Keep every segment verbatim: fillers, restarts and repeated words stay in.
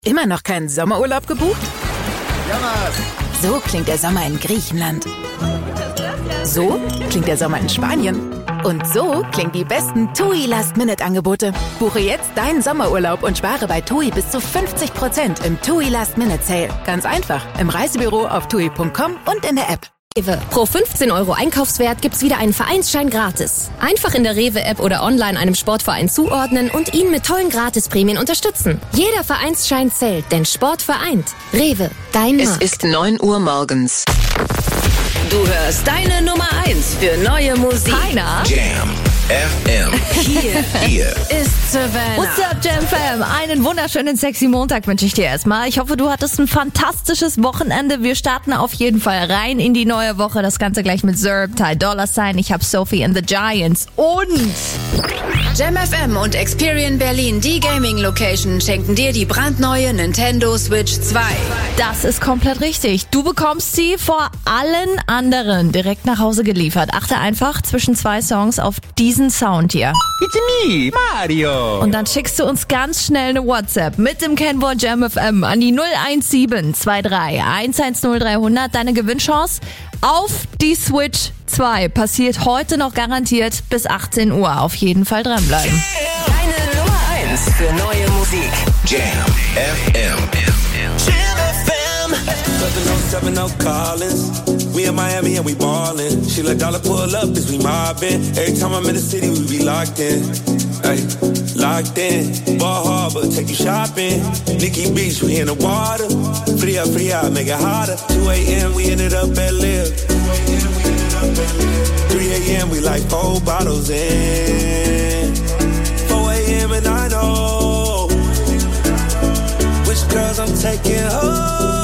Immer noch keinen Sommerurlaub gebucht? So klingt der Sommer in Griechenland. So klingt der Sommer in Spanien. Und so klingen die besten TUI Last-Minute-Angebote. Buche jetzt deinen Sommerurlaub und spare bei TUI bis zu fünfzig Prozent im TUI Last-Minute-Sale. Ganz einfach, im Reisebüro auf tui punkt com und in der App. Rewe. Pro fünfzehn Euro Einkaufswert gibt's wieder einen Vereinsschein gratis. Einfach in der Rewe-App oder online einem Sportverein zuordnen und ihn mit tollen Gratisprämien unterstützen. Jeder Vereinsschein zählt, denn Sport vereint. Rewe, dein Markt. Es ist neun Uhr morgens. Du hörst deine Nummer eins für neue Musik. Heiner. Jam F M. Hier, Hier ist Savannah. What's up, Jam Fam? Einen wunderschönen sexy Montag wünsche ich dir erstmal. Ich hoffe, du hattest ein fantastisches Wochenende. Wir starten auf jeden Fall rein in die neue Woche. Das Ganze gleich mit Zerb, Ty Dolla Sign. Ich habe Sophie and the Giants und Jam F M und Experian Berlin, die Gaming-Location, schenken dir die brandneue Nintendo Switch zwei. das ist komplett richtig. Du bekommst sie vor allen anderen direkt nach Hause geliefert. Achte einfach zwischen zwei Songs auf diesen Sound hier. It's me, Mario. Und dann schickst du uns ganz schnell eine WhatsApp mit dem Kennwort Jam F M an die null eins sieben zwei drei eins eins null drei null null. Deine Gewinnchance auf die Switch zwei passiert heute noch garantiert bis achtzehn Uhr. Auf jeden Fall dranbleiben. Deine Nummer eins für neue Musik. Jam F M. seven oh Collins. We in Miami and we ballin'. She let dollar pull up as we mobbin'. Every time I'm in the city, we be locked in. Ay, locked in. Ball Harbor, take you shopping. Nikki Beach, we in the water. Free up, free out, make it hotter. two a.m. we ended up at Live. three a.m. we like four bottles in. four a.m. and I know which girls I'm taking home.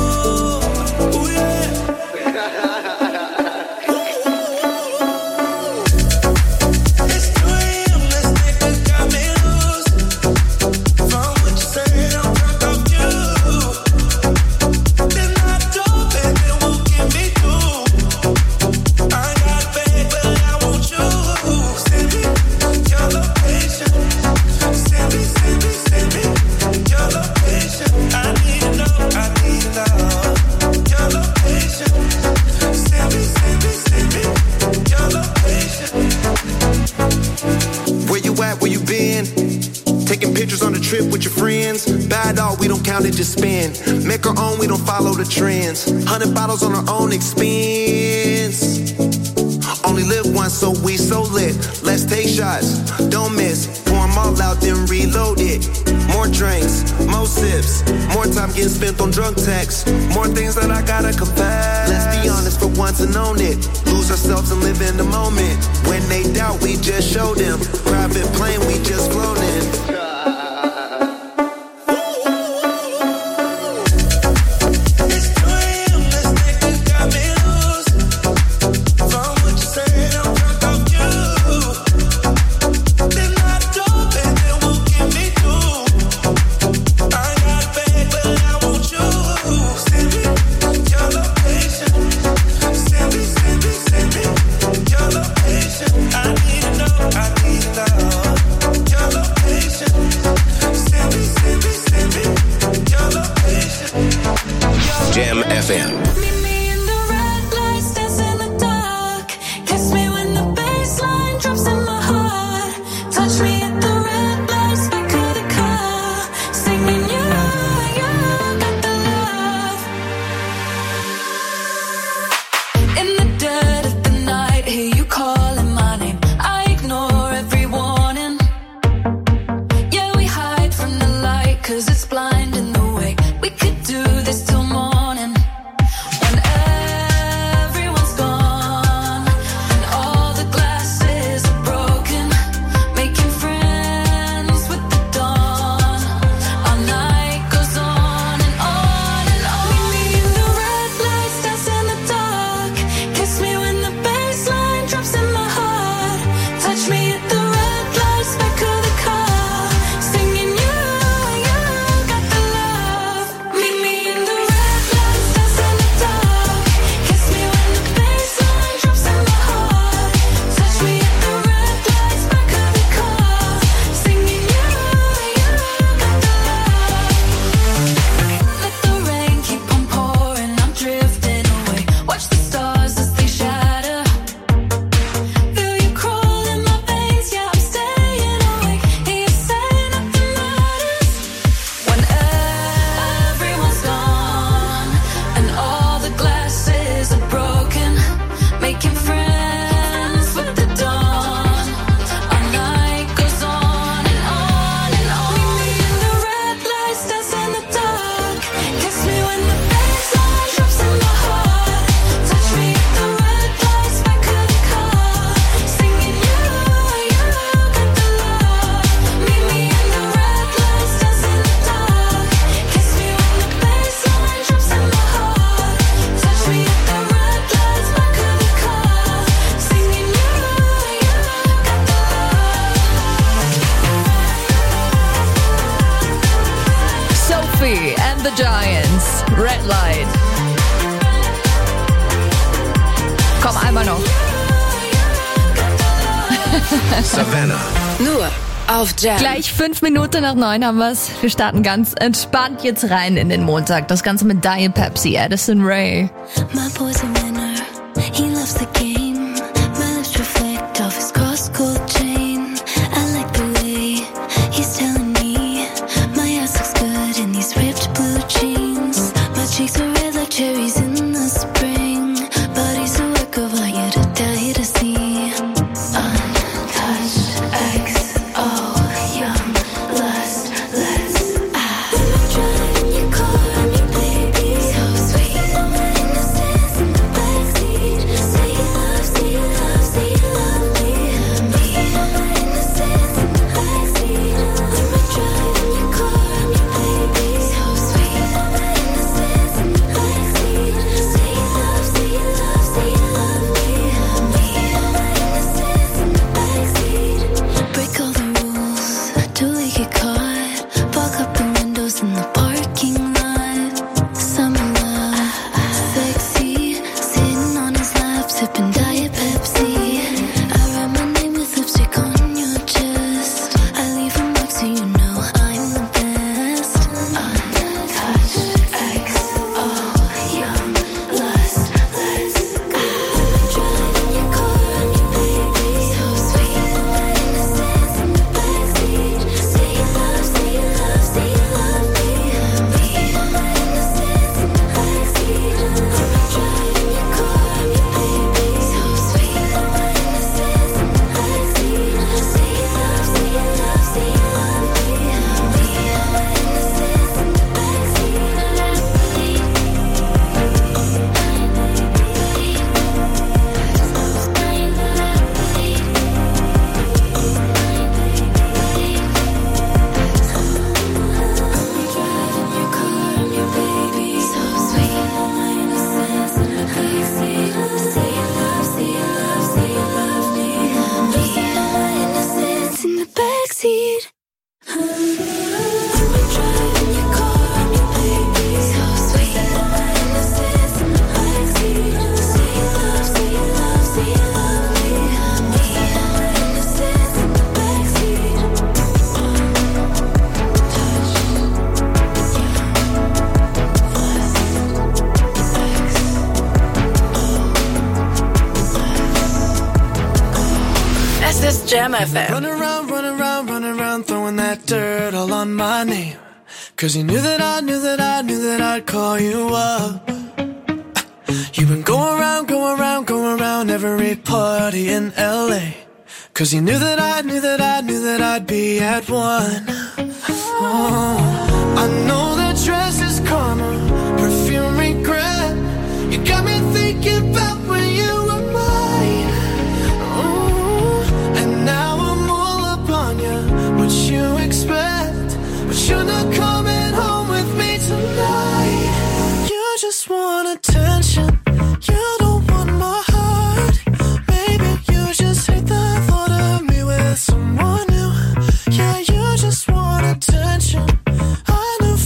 With your friends, bad dog, we don't count it, just spend. Make our own, we don't follow the trends. Hundred bottles on our own expense. Only live once, so we so lit. Let's take shots, don't miss. Pour them all out, then reload it. More drinks, more sips. More time getting spent on drunk texts. More things that I gotta confess. Let's be honest for once and own it. Lose ourselves and live in the moment. When they doubt, we just show them. Private plane, we just float in. Jam F M. Ray and the Giants. Red Light. Komm, einmal noch. Savannah. Nur auf Jam. Gleich fünf Minuten nach neun haben wir's. Wir starten ganz entspannt jetzt rein in den Montag. Das Ganze mit Diet Pepsi, Addison Rae. My boy's a winner. He loves the game. My lips reflect off his cross-gold chain. I like the way he's telling me my ass looks good in these ripped blue jeans. My cheeks are red like cherries in the spring. But he's a work of art, you to die to see. Jam F M. Run around, run around, run around, throwing that dirt all on my name. Cause you knew that I knew that I knew that I'd call you up. You've been going around, going around, going around every party in L A. Cause you knew that I knew that I knew that I'd be at one. Oh, I know that dress is karma, perfume regret. You got me thinking about when you were mine. Oh, and now I'm all up on you. What you expect? But you're not coming home with me tonight. You just want attention. You don't want my heart. Maybe you just hate the thought of me with someone new. Yeah, you just want attention. I knew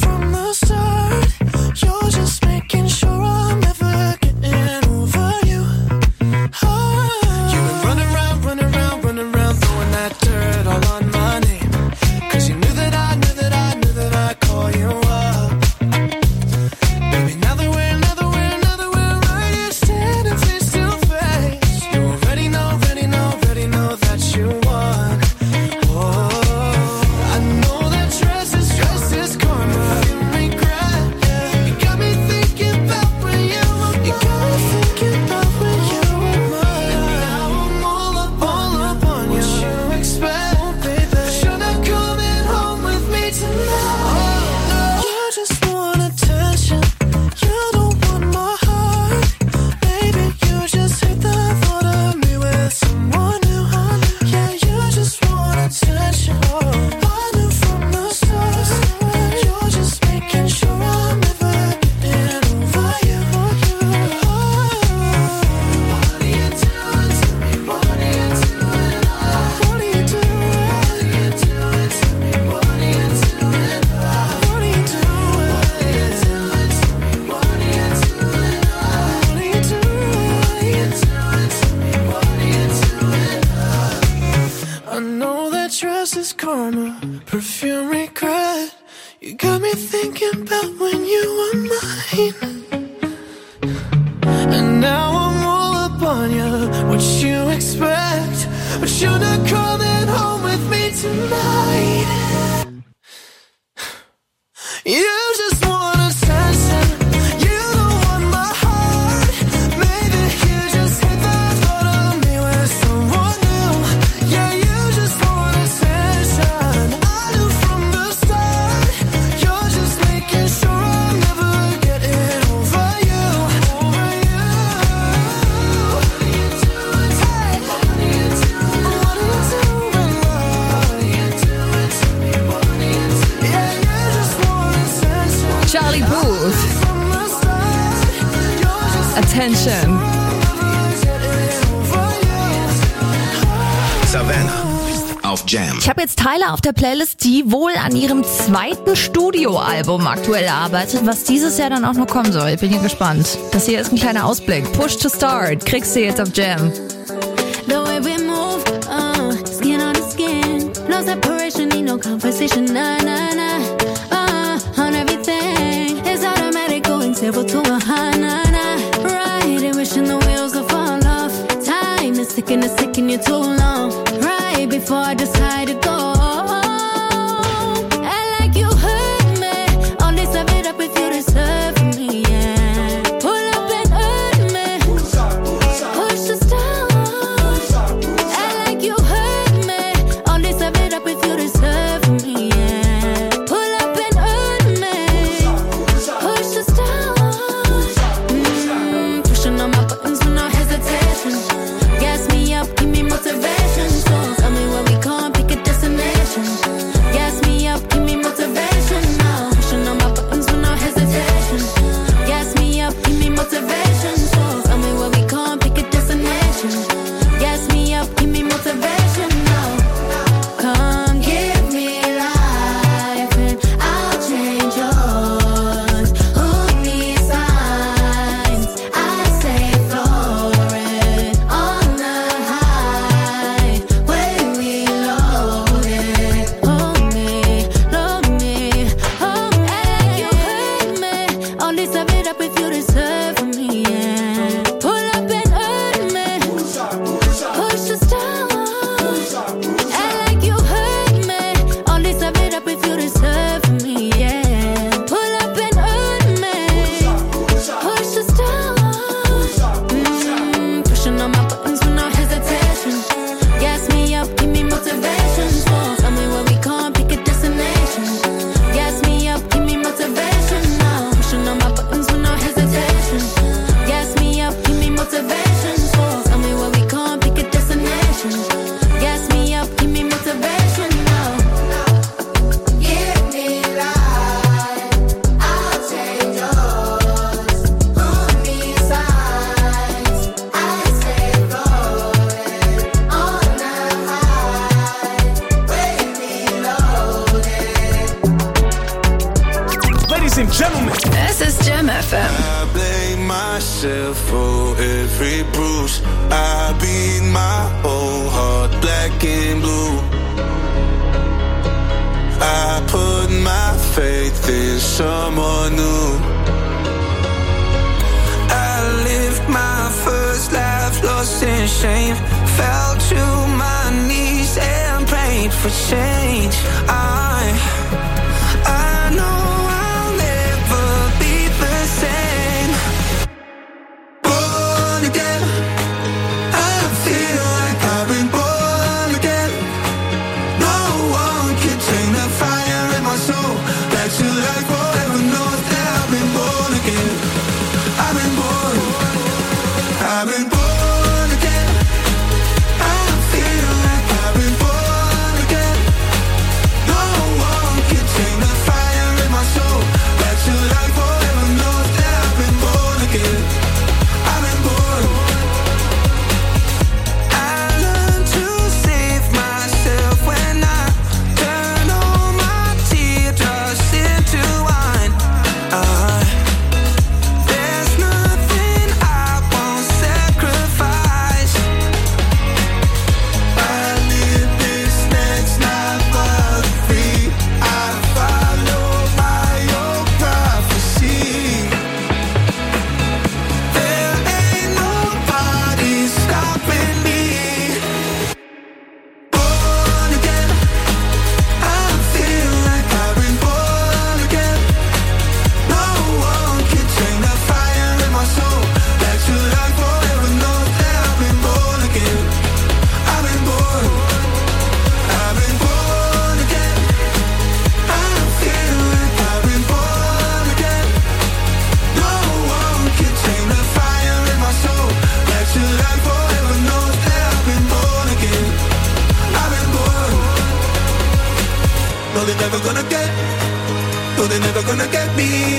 thinking about when you were mine. And now I'm all up on you. What you expect? But you're not coming home with me tonight. You just want attention. You don't want my heart. Maybe you just hit the thought of me with someone new. Yeah, you just want attention. I knew from the start. You're just making sure I'm never getting over you. Over you. What are you doing? Hey, what are you doing? What are you doing? What are you doing to me? What are you doing? Yeah, you just want attention. Charlie Puth. Attention. Savannah auf Jam. Ich habe jetzt Tyler auf der Playlist, die wohl an ihrem zweiten Studioalbum aktuell arbeitet, was dieses Jahr dann auch noch kommen soll. Ich bin hier gespannt. Das hier ist ein kleiner Ausblick. Push to Start. Kriegst du jetzt auf Jam. The way we move, uh, skin on skin. No separation, need no conversation. Nah, nah, nah. Uh, on everything. It's automatic going zero to a high, nah, nah. Right, and wishing the wheels will fall off. Time is ticking, it's taking you too long. Right before I decide to go. And like you heard me, only serve it up if you deserve me, yeah. Pull up and hurt me. Push the start. And like you heard me, only serve it up if you deserve me, yeah. Pull up and hurt me. Push the start. Mm, pushing on my buttons with no hesitation. Gas me up, give me motivation. So tell me where we come, pick a destination. Gas me up, give me motivation now. Pushing on my buttons with no hesitation. Gas me up, give me motivation. So tell me where we come, pick a destination. Gas me up, give me motivation now. Come give me life and I'll change yours. Who needs signs? I say floating on the high when we load it. Hold me, load me, hold me. And you hurt me, only serve it up if you deserve me, yeah. Pull up and hurt me, push the start. And like you hurt me, only serve it up if you deserve me, yeah. Pull up and hurt me, push the start. Mm, pushing on my buttons with no hesitation. Gas me up, give me motivation. So tell me where we come, pick a destination. Gas me up, give me motivation now. Pushing on my buttons with no hesitation. Gas me up, give me motivation. So tell me where we come, pick a destination. Gas me up, give me motivation now. Give me life, I'll change yours. Who needs signs? I stay floating on the high when we load it. Ladies and gentlemen. Es ist Jam F M. I blame myself for every bruise. I beat my whole heart black and blue. I put my faith in someone new. I lived my first life lost in shame. Fell to my knees and prayed for change. I, I know I'll never be the same. Born again, I feel like I've been born again. No one can tame the fire in my soul. Back to life forever knows that I've been born again. I've been born, I've been born again. I feel like I've been born again. No one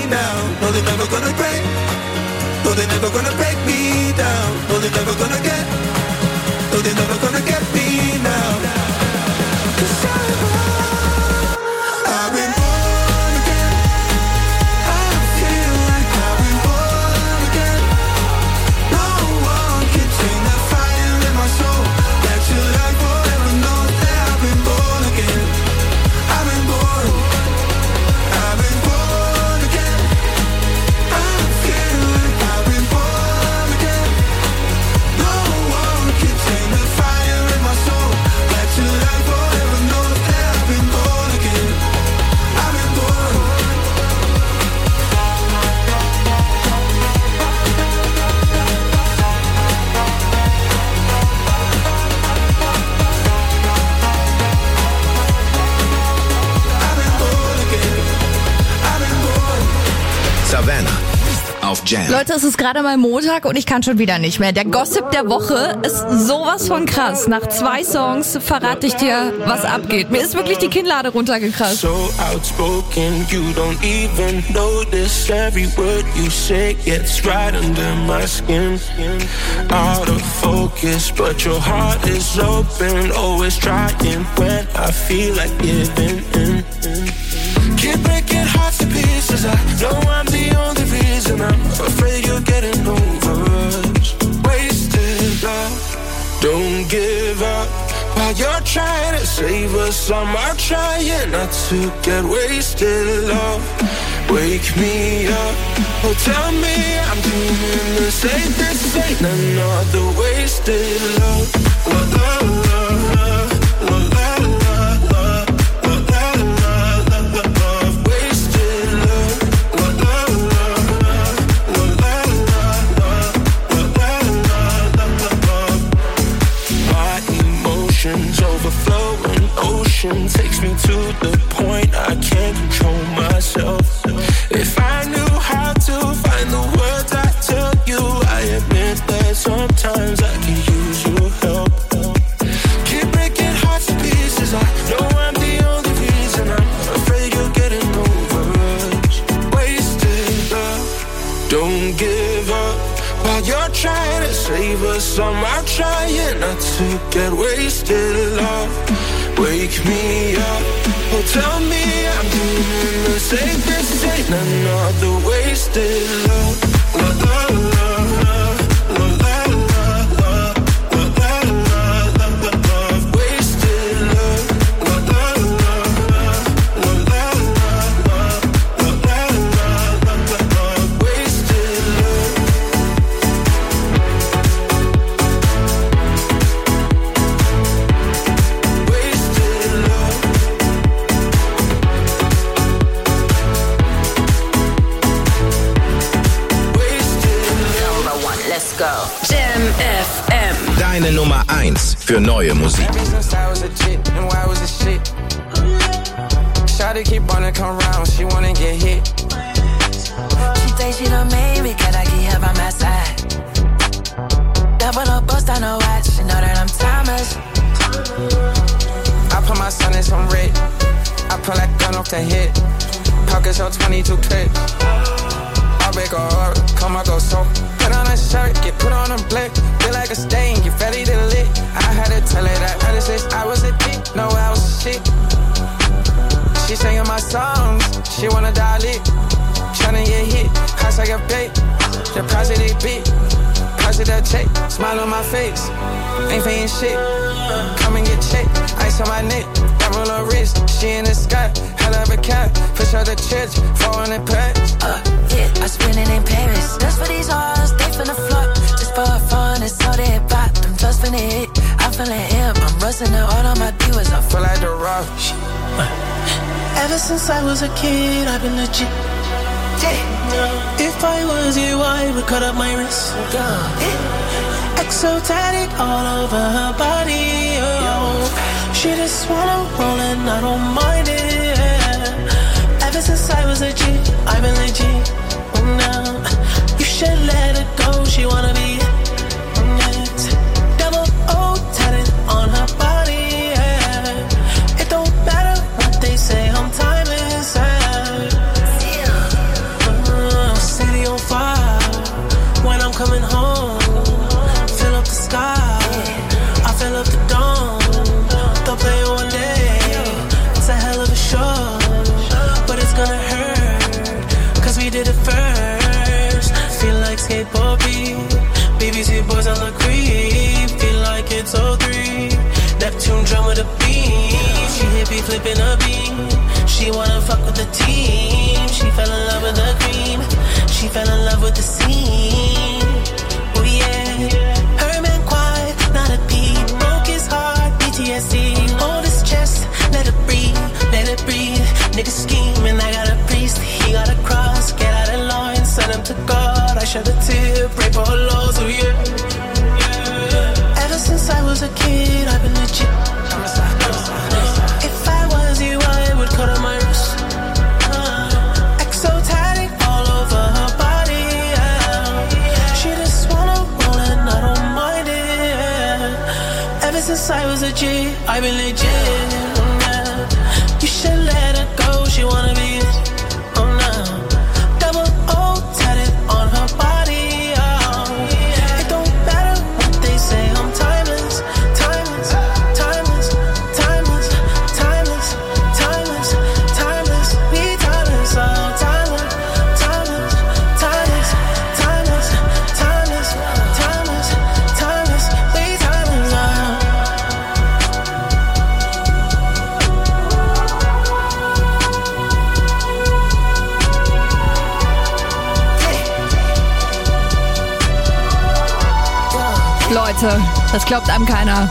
now. No, they're never gonna break. No, they're never gonna break me down. No, they're never gonna get. No, they're never gonna get me now. 'Cause I've I've been born again. I feel like I've been born again. No one can tame the fire in my soul. That your life forever knows that I've been born again. I've been born. I've been born again. I feel like I've been born again. No one can tame the fire in my soul. That your life forever knows that I've been born again. I've been born. Savannah auf Jam. Leute, es ist gerade mal Montag und ich kann schon wieder nicht mehr. Der Gossip der Woche ist sowas von krass. Nach zwei Songs verrate ich dir, was abgeht. Mir ist wirklich die Kinnlade runtergekratzt. So outspoken, you don't even notice. Every word you say gets right under my skin. Out of focus, but your heart is open. Always trying when I feel like giving in. Keep breaking hearts to pieces. I know I'm the only reason. I'm afraid you're getting over us. Wasted love. Don't give up while you're trying to save us. I'm out trying not to get wasted love. Wake me up. Oh, tell me I'm dreaming the same. This ain't another wasted love. Love, love, love, love. Overflowing ocean takes me to the point I can't control myself. If I knew how to find the words I tell you, I admit that sometimes I can use your help. Keep breaking hearts to pieces. I know I'm the only reason. I'm afraid you're getting over us. Wasted love. Don't give up while you're trying to save us. I'm out trying not to get wasted love. Wake me up. Oh, tell me I'm doing the same. This ain't another wasted love. Love, love, love, love, love, love, love, love, love, love, love, love, wasted love. Love, love, love, love, love, love, love, love, love, love, love, wasted love. Let's go. Jam F M. Deine Nummer eins für neue Musik. Shawty keep wanna come round, she wanna get hit. She thinks she done made me, can I keep her by my side? Double up, bust on her watch, she know that I'm timeless. I put my son in some red, I pull that gun off the hip. Pockets on twenty-two clips. I break her heart, come I go so. Put on a shirt, get put on a blick. Feel like a stain, get ready to lit. I had to tell her that other sis, I was a dick, no I was a shit. She singing my songs, she wanna dial it. Tryna get hit, house I get paid. Deposit it big, positive check. Smile on my face, ain't paying shit. Come and get checked, ice on my neck. Diamond on her wrist, she in the sky. Hell of a cat, push out the church, four hundred packs. Uh, yeah, I spend it in Paris. Just for these hoes, they finna flop. Just for fun, it's all they pop. Them just finna hit, I'm feeling hip. I'm rusting it all on my viewers, I feel like the rock. Ever since I was a kid, I've been legit. Yeah. If I was you, I would cut up my wrist. Yeah. Exotic all over her body. Oh. She just wanna roll and I don't mind it. Yeah. Ever since I was a G, I've been legit. Oh, now you should let it go. She wanna be it. Double O tatted on her body. Yeah. It don't matter what they say, I'm timeless. Yeah. we did it first. Feel like skateboard beat. B B C boys on the creep. Feel like it's oh three. Neptune drum with a beat. She hippie flipping a beat. She wanna fuck with the team. She fell in love with the cream. She fell in love with the scene. Oh yeah. Her man quiet, not a peep. Broke his heart, P T S D. Hold his chest, let it breathe, let it breathe. Nigga scheming, I got a priest. He got a cross, get out of line. Send him to God, I shed a tear. Pray for her loss, oh yeah. yeah. Ever since I was a kid, I've been legit. If I was you, I would cut on my wrist. uh, Exotic all over her body, yeah. She just wanna roll and I don't mind it, yeah. Ever since I was a G, I've been legit, yeah. You should let her go, she wanna be it, oh no. Double O tatted on her body, yeah. It don't matter what they say, I'm timeless, timeless, timeless, timeless, timeless, timeless, timeless, we timeless, oh timeless, timeless, timeless, timeless, timeless, timeless, timeless, we timeless, oh. Leute, das glaubt einem keiner.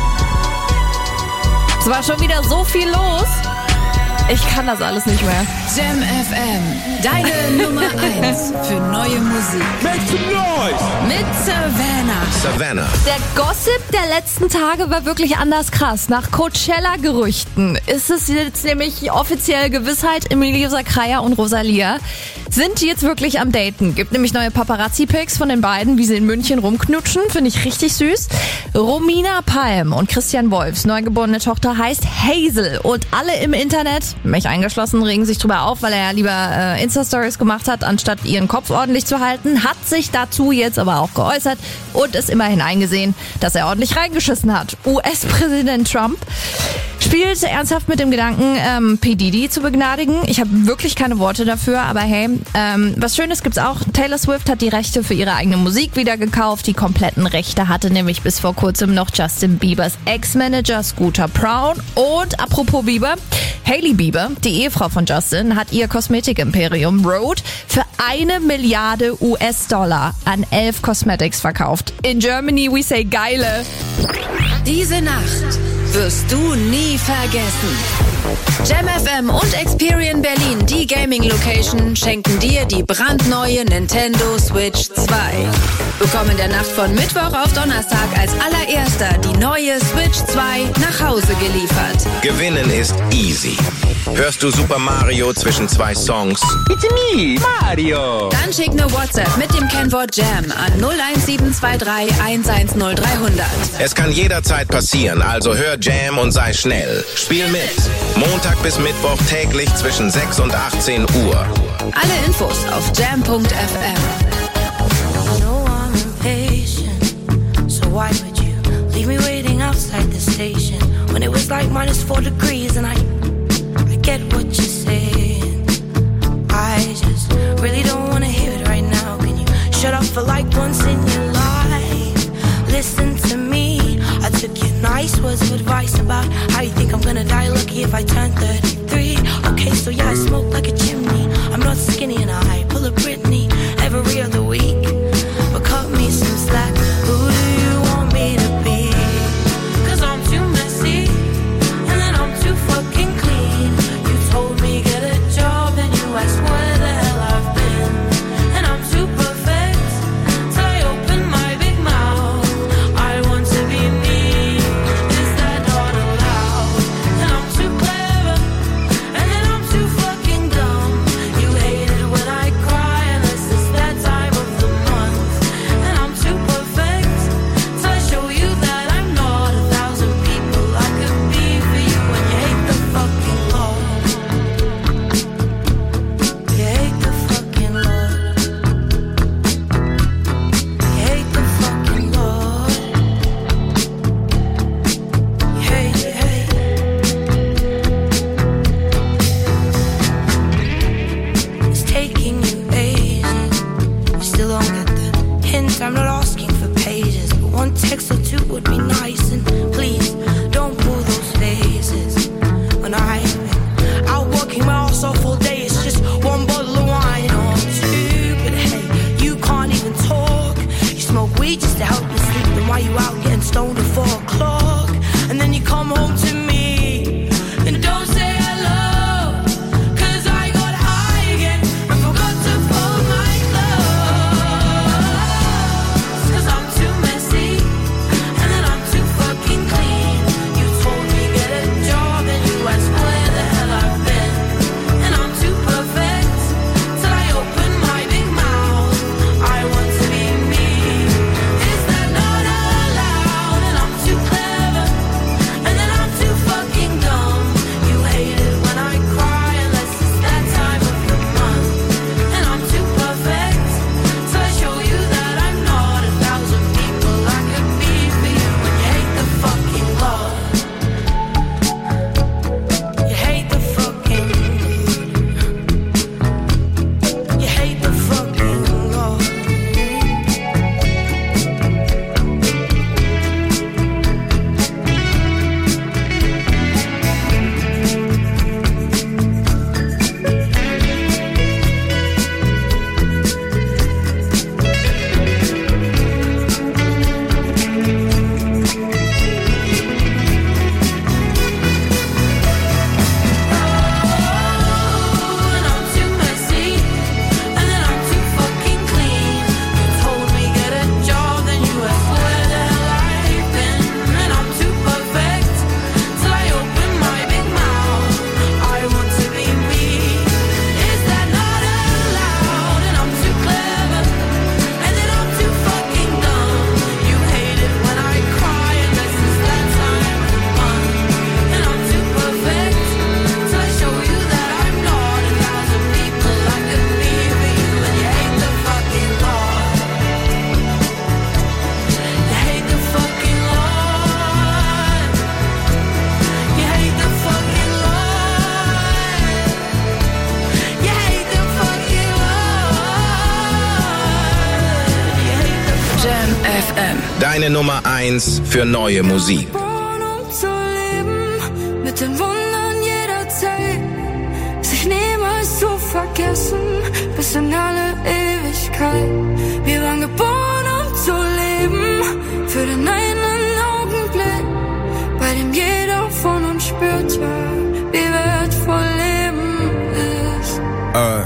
Es war schon wieder so viel los. Ich kann das alles nicht mehr. Jam F M, deine Nummer eins für neue Musik. Make some noise! Mit Savannah. Savannah. Der Gossip der letzten Tage war wirklich anders krass. Nach Coachella-Gerüchten ist es jetzt nämlich offiziell Gewissheit, Emilio Sacraia und Rosalia sind jetzt wirklich am Daten. Gibt nämlich neue Paparazzi-Pics von den beiden, wie sie in München rumknutschen. Finde ich richtig süß. Romina Palm und Christian Wolfs neugeborene Tochter heißt Hazel. Und alle im Internet, mich eingeschlossen, regen sich drüber auf, weil er ja lieber äh, Insta-Stories gemacht hat, anstatt ihren Kopf ordentlich zu halten. Hat sich dazu jetzt aber auch geäußert und ist immerhin eingesehen, dass er ordentlich reingeschissen hat. U S-Präsident Trump spielt ernsthaft mit dem Gedanken, ähm, P. Diddy zu begnadigen. Ich habe wirklich keine Worte dafür, aber hey, ähm, was Schönes gibt's auch. Taylor Swift hat die Rechte für ihre eigene Musik wieder gekauft. Die kompletten Rechte hatte nämlich bis vor kurzem noch Justin Biebers Ex-Manager Scooter Braun. Und apropos Bieber, Hailey Bieber, die Ehefrau von Justin, hat ihr Kosmetikimperium Rhode für eine Milliarde U S-Dollar an elf Cosmetics verkauft. In Germany we say geile. Diese Nacht wirst du nie vergessen. Jam F M und Experian Berlin, die Gaming-Location, schenken dir die brandneue Nintendo Switch zwei. Bekomm in der Nacht von Mittwoch auf Donnerstag als allererster die neue Switch zwei nach Hause geliefert. Gewinnen ist easy. Hörst du Super Mario zwischen zwei Songs? It's me, Mario! Dann schick ne WhatsApp mit dem Kennwort Jam an null eins sieben zwei drei eins eins null drei hundert. Es kann jederzeit passieren, also hör Jam und sei schnell. Spiel mit. Montag bis Mittwoch täglich zwischen sechs und achtzehn Uhr. Alle Infos auf jam punkt f m. So why would you leave me waiting outside the station when it was like minus four degrees and I, I get what you're saying. I just really don't want to hear it right now. Can you shut up for like once in your life? Listen to me. I took your nice words of advice about how you think I'm gonna die lucky if I turn thirty-three. Okay, so yeah, I smoke like a chimney. I'm not skinny and I pull a Britney every other week. But cut me some slack. Who do you want me to be? Cause I'm too messy and then I'm too fucking clean. You told me get a job and you asked where the hell I've been. And I'm too perfect till I open my big mouth. I want to be me. Is that not allowed? And I'm too clever and then I'm too fucking dumb. You hate it when I cry unless it's that time of the month. And I'm too perfect till I show you that I'm not a thousand people I could be for you. When you hate the fucking Lord, you hate the fucking Lord, you hate the fucking Lord, you hate, you hate. It's taking you it would be nice. And please, don't pull those faces. When I've been out working my ass off all day, it's just one bottle of wine. Oh, I'm stupid, hey, you can't even talk. You smoke weed just to help you sleep. Then why you out getting stoned at four o'clock? And then you come home to me and don't say hello, 'cause I got high again and forgot to fold my clothes. 'Cause I'm too messy and then I'm too fucking clean. You told me get a job and you asked where the hell I've been. And I'm too perfect till I open my big mouth. I want to be me. Is that not allowed? And I'm too clever and then I'm too fucking dumb. You hate it when I cry unless it's that time of the month. And I'm too perfect till I show you that I'm not a thousand people I could be for you. And you hate the fucking law. You hate the fucking You hate the fucking law. And I'm too messy and then I'm too fucking clean. You told me get a job, then you asked where the hell I've been. And I'm too perfect till I open my big mouth. I want to be me. Is that not allowed? And I'm too clever and then I'm too fucking dumb. You hate it when I cry unless it's that time of the month. And I'm too perfect till I show you that I'm not a thousand people I could be for you. And you hate the fucking law. You hate the fucking law. You hate the fucking law. You hate the fucking law. You hate the Jam F M. Deine Nummer eins für neue Musik. Geboren, um zu leben, mit den Wundern jederzeit, sich niemals zu vergessen, bis in alle Ewigkeit. Wir waren geboren, um zu leben, für den einen Augenblick, bei dem jeder von uns spürte, wie wertvoll Leben ist. Äh,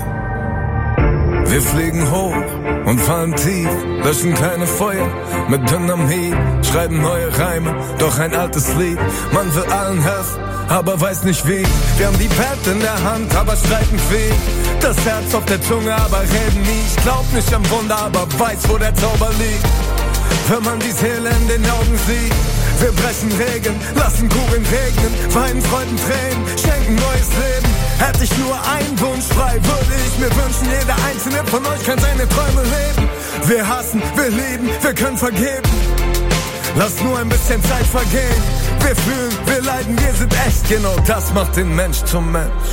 wir fliegen hoch und fallen tief, löschen kleine Feuer mit Dynamit, schreiben neue Reime, doch ein altes Lied. Man will allen helfen, aber weiß nicht wie. Wir haben die Welt in der Hand, aber streiten viel. Das Herz auf der Zunge, aber reden nie. Ich glaub nicht am Wunder, aber weiß, wo der Zauber liegt. Wenn man die Seele in den Augen sieht. Wir brechen Regeln, lassen Kugeln regnen, weinen Freuden Tränen, schenken neues Leben. Hätte ich nur einen Wunsch frei, würde ich mir wünschen, jeder einzelne von euch kann seine Träume leben. Wir hassen, wir lieben, wir können vergeben. Lass nur ein bisschen Zeit vergehen. Wir fühlen, wir leiden, wir sind echt. Genau das macht den Mensch zum Mensch.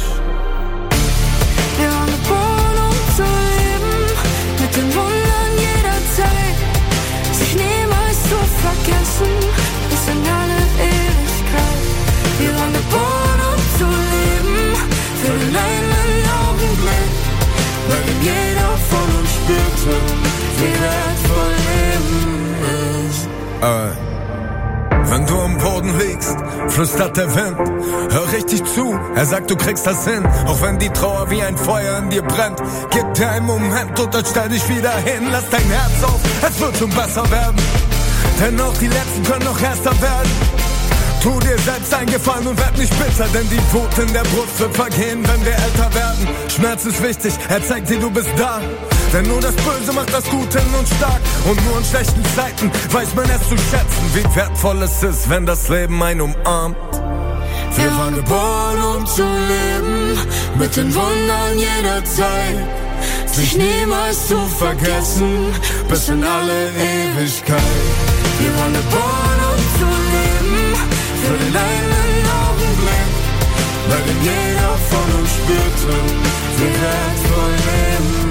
Wir waren geboren, um zu leben, mit den Wundern jederzeit, sich niemals zu vergessen, bis in alle Ewigkeit. Wir waren geboren, um zu leben, für den einen Augenblick, bei dem jeder von uns spürte, wie wertvoll Leben ist. Äh, wenn du am Boden liegst, flüstert der Wind, hör richtig zu, er sagt, du kriegst das hin, auch wenn die Trauer wie ein Feuer in dir brennt. Gib dir einen Moment und dann stell dich wieder hin, lass dein Herz auf, es wird schon besser werden, denn auch die Letzten können noch erster werden. Tu dir selbst einen Gefallen und werd nicht bitter, denn die Wut in der Brust wird vergehen, wenn wir älter werden. Schmerz ist wichtig, er zeigt dir, du bist da. Denn nur das Böse macht das Gute in uns stark. Und nur in schlechten Zeiten weiß man es zu schätzen, wie wertvoll es ist, wenn das Leben einen umarmt. Wir waren geboren, um zu leben, mit den Wundern jederzeit, sich niemals zu vergessen, bis in alle Ewigkeit. Wir waren geboren, um zu leben, für den einen Augenblick, bei dem jeder von uns spürte, wie wertvoll Leben ist.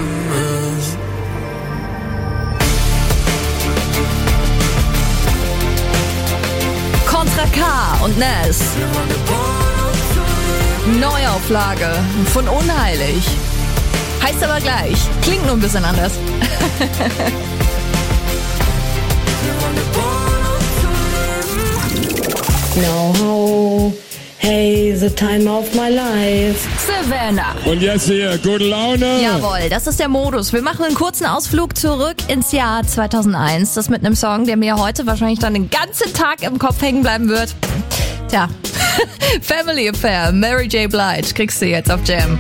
und Ness. Neuauflage von Unheilig. Heißt aber gleich. Klingt nur ein bisschen anders. No, hey, the time of my life. Savannah. Und jetzt hier, gute Laune. Jawohl, das ist der Modus. Wir machen einen kurzen Ausflug zurück ins Jahr zweitausendeins. Das mit einem Song, der mir heute wahrscheinlich dann den ganzen Tag im Kopf hängen bleiben wird. Tja, Family Affair, Mary J. Blige, kriegst du jetzt auf Jam.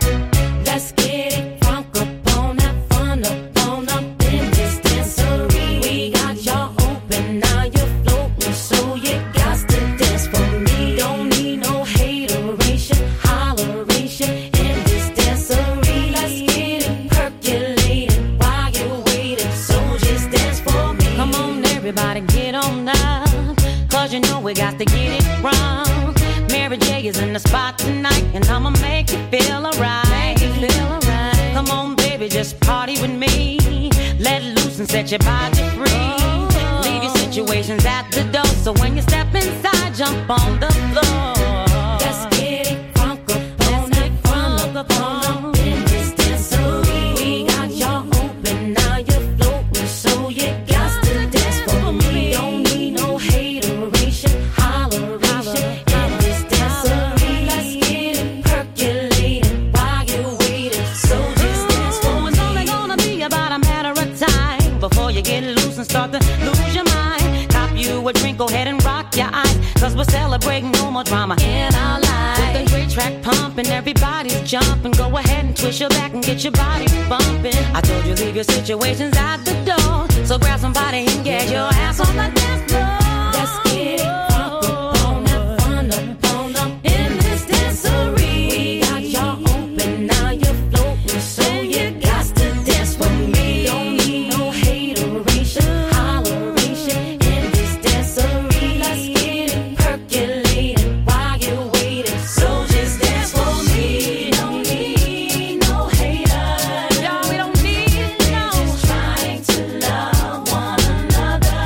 Let's get it crunk up on that fun up on up in this dancery. We got y'all open, now you're floating, so you got to dance for me. Don't need no hateration, holleration in this dancery. Let's get it percolating while you're waiting, so just dance for me. Come on, everybody, get on up, cause you know we got to get it wrong. Mary J is in the spot tonight, and I'ma make you feel alright. Make you feel alright. Come on, baby, just party with me. Let loose and set your body free. Oh. Leave your situations at the door, so when you step inside, jump on the floor. Let's get it crunk up on that fun up on up in this dancery. We got y'all open, now you're floating, so you got to dance for me. Don't need no hateration, holleration in this dancery. Let's get it percolating while you're waiting, so just dance for Oh, me. it's only gonna be about a matter of time before you get loose and start to lose your mind. Cop you a drink, go ahead and rock your eyes, cause we're celebrating no more drama in our lives. With the great track pumping, everybody's jumping. Go ahead and twist your back and get your body bumping. I told you leave your situations at the door, so grab somebody and get your ass on the dance floor. Let's get it crunk up on that fun up on up in this dancery. We got y'all open, now you're floating, so you got to dance with me. Don't need no hateration, holleration in this dancery. Let's get it percolating while you're waiting, so just dance for me. Don't need no haters, Y'all, we don't need no just trying to love one another.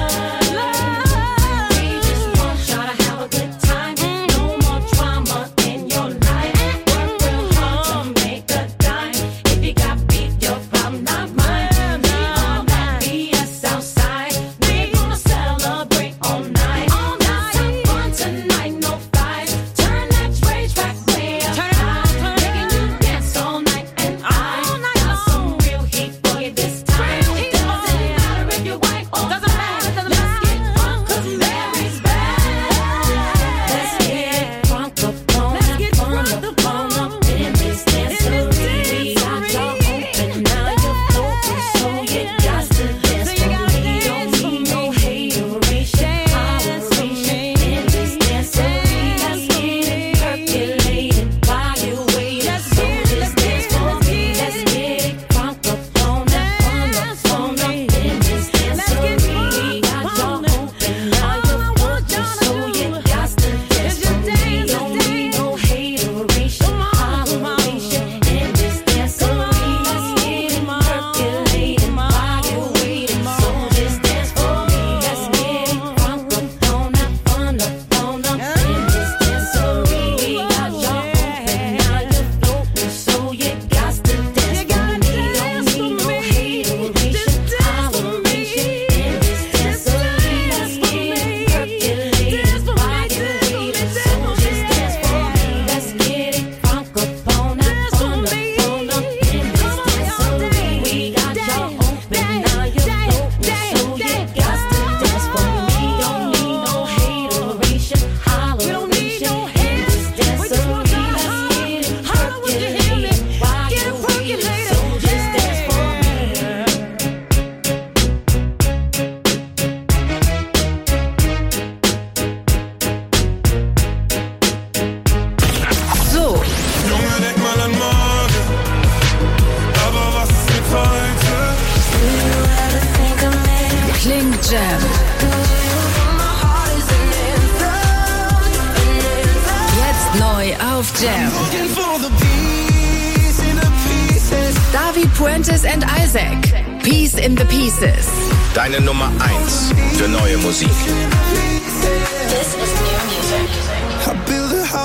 We just want y'all to have a good time. No more drama in your life. Work real hard to make a dime. If you got beef, your problem, not mine. Leave all that B S outside. We gonna celebrate all night. Let's have fun tonight, no fights. Turn that rage back way up high. Making you dance all night, and I got some real heat for you this time. Doesn't matter if you're white or black. Let's get drunk 'cause Mary's back. Let's get drunk up on that fun up on up in this dancery. We got y'all open, now you're floating, so you got to dance for me. Don't need no hateration, holleration in this dancery. Let's get it percolating while you're waiting, so just dance for me. Let's get it drunk up on that fun up on up in this dancery. We got y'all open, now you're floating, so you got to dance for me. Don't need no hateration, holleration in this dancery. Let's get it percolating while you're waiting, so just dance for me. Let's get it drunk up on that fun up on up in this dancery. We got y'all open, now you're floating, so you got to dance for me. Don't need no hateration, holleration in this dancery. Let's get it percolating while you're waiting, so just dance for me. Let's get it drunk up on that fun up on up in this dancery. We got y'all open, now you're floating, so you got to dance for me. Don't need no hateration, holleration in this dancery. Let's get it percolating while you're waiting, so just dance for me. So, Junge, denk mal an morgen, aber was ist mit heute? Klingt Jam. Jetzt neu auf Jam. David Puentes and Isaac. Peace in the Pieces. Deine Nummer eins für neue Musik. This is new music.